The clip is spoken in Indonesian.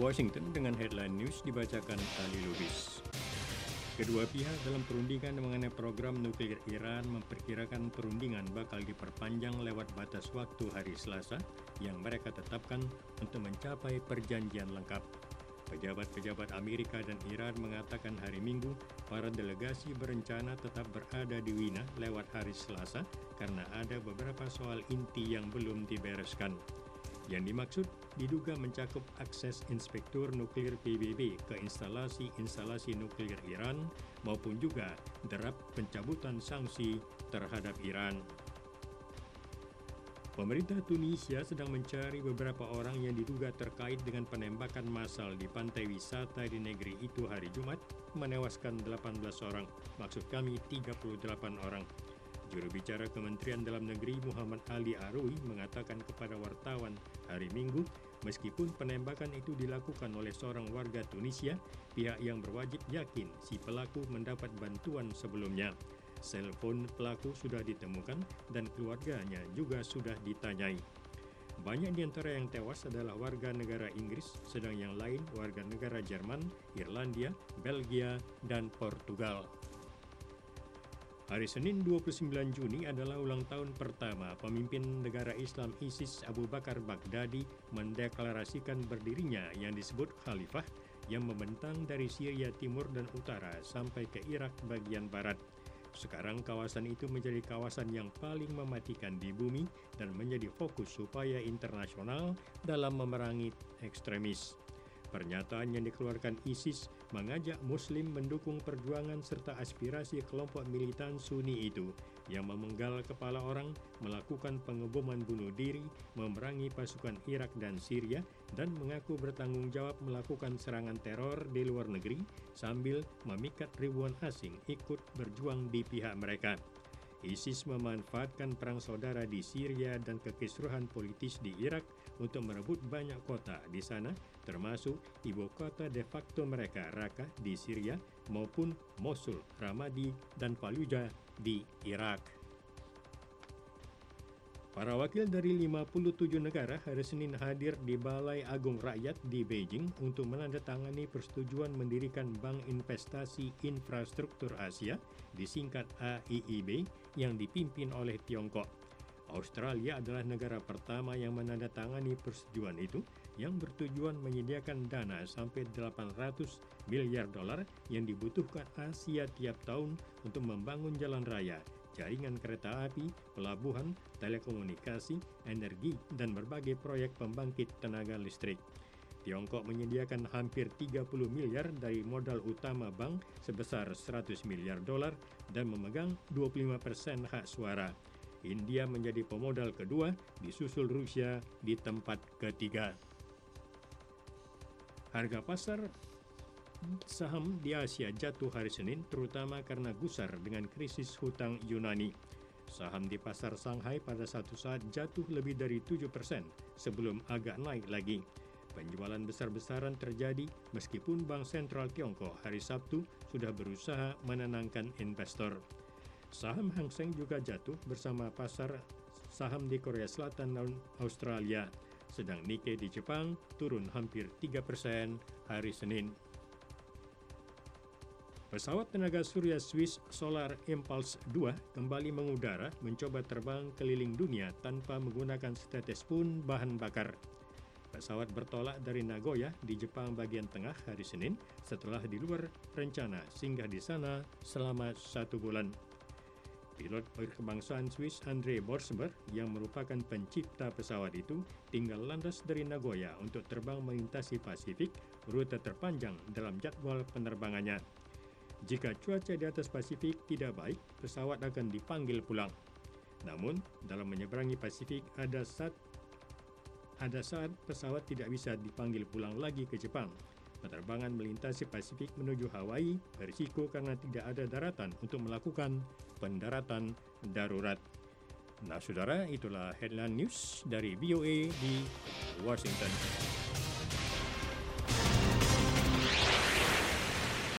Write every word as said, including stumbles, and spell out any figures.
Washington dengan headline news dibacakan Ali Lubis. Kedua pihak dalam perundingan mengenai program nuklir Iran memperkirakan perundingan bakal diperpanjang lewat batas waktu hari Selasa yang mereka tetapkan untuk mencapai perjanjian lengkap. Pejabat-pejabat Amerika dan Iran mengatakan hari Minggu para delegasi berencana tetap berada di Wina lewat hari Selasa karena ada beberapa soal inti yang belum dibereskan. Yang dimaksud diduga mencakup akses inspektur nuklir P B B ke instalasi-instalasi nuklir Iran maupun juga derap pencabutan sanksi terhadap Iran. Pemerintah Tunisia sedang mencari beberapa orang yang diduga terkait dengan penembakan massal di pantai wisata di negeri itu hari Jumat, menewaskan delapan belas orang, maksud kami tiga puluh delapan orang. Juru bicara Kementerian Dalam Negeri Muhammad Ali Arui mengatakan kepada wartawan hari Minggu, meskipun penembakan itu dilakukan oleh seorang warga Tunisia, pihak yang berwajib yakin si pelaku mendapat bantuan sebelumnya. Selfon pelaku sudah ditemukan dan keluarganya juga sudah ditanyai. Banyak di antara yang tewas adalah warga negara Inggris, sedang yang lain warga negara Jerman, Irlandia, Belgia, dan Portugal. Hari Senin dua puluh sembilan Juni adalah ulang tahun pertama pemimpin negara Islam ISIS Abu Bakar Baghdadi mendeklarasikan berdirinya yang disebut Khalifah yang membentang dari Syria Timur dan Utara sampai ke Irak bagian Barat. Sekarang kawasan itu menjadi kawasan yang paling mematikan di bumi dan menjadi fokus upaya internasional dalam memerangi ekstremis. Pernyataan yang dikeluarkan ISIS mengajak Muslim mendukung perjuangan serta aspirasi kelompok militan Sunni itu yang memenggal kepala orang, melakukan pengeboman bunuh diri, memerangi pasukan Irak dan Syria, dan mengaku bertanggung jawab melakukan serangan teror di luar negeri sambil memikat ribuan asing ikut berjuang di pihak mereka. ISIS memanfaatkan perang saudara di Syria dan kekisruhan politis di Irak untuk merebut banyak kota di sana, termasuk ibu kota de facto mereka Raqqa di Syria maupun Mosul, Ramadi, dan Fallujah di Irak. Para wakil dari lima puluh tujuh negara hari Senin hadir di Balai Agung Rakyat di Beijing untuk menandatangani persetujuan mendirikan Bank Investasi Infrastruktur Asia, disingkat A I I B, yang dipimpin oleh Tiongkok. Australia adalah negara pertama yang menandatangani persetujuan itu, yang bertujuan menyediakan dana sampai delapan ratus miliar dolar yang dibutuhkan Asia tiap tahun untuk membangun jalan raya, jaringan kereta api, pelabuhan, telekomunikasi, energi, dan berbagai proyek pembangkit tenaga listrik. Tiongkok menyediakan hampir tiga puluh miliar dari modal utama bank sebesar seratus miliar dolar dan memegang dua puluh lima persen hak suara. India menjadi pemodal kedua, disusul Rusia di tempat ketiga. Harga pasar saham di Asia jatuh hari Senin terutama karena gusar dengan krisis hutang Yunani. Saham di pasar Shanghai pada satu saat jatuh lebih dari tujuh persen sebelum agak naik lagi. Penjualan besar-besaran terjadi meskipun Bank Sentral Tiongkok hari Sabtu sudah berusaha menenangkan investor. Saham Hang Seng juga jatuh bersama pasar saham di Korea Selatan dan Australia. Sedang Nikkei di Jepang turun hampir tiga persen hari Senin. Pesawat tenaga surya Swiss Solar Impulse dua kembali mengudara mencoba terbang keliling dunia tanpa menggunakan setetes pun bahan bakar. Pesawat bertolak dari Nagoya di Jepang bagian tengah hari Senin setelah di luar rencana singgah di sana selama satu bulan. Pilot berkebangsaan Swiss Andre Borsberg yang merupakan pencipta pesawat itu tinggal landas dari Nagoya untuk terbang melintasi Pasifik, rute terpanjang dalam jadwal penerbangannya. Jika cuaca di atas Pasifik tidak baik, pesawat akan dipanggil pulang. Namun, dalam menyeberangi Pasifik ada saat, ada saat pesawat tidak bisa dipanggil pulang lagi ke Jepang. Penerbangan melintasi Pasifik menuju Hawaii berisiko karena tidak ada daratan untuk melakukan pendaratan darurat. Nah, saudara, itulah headline news dari V O A di Washington.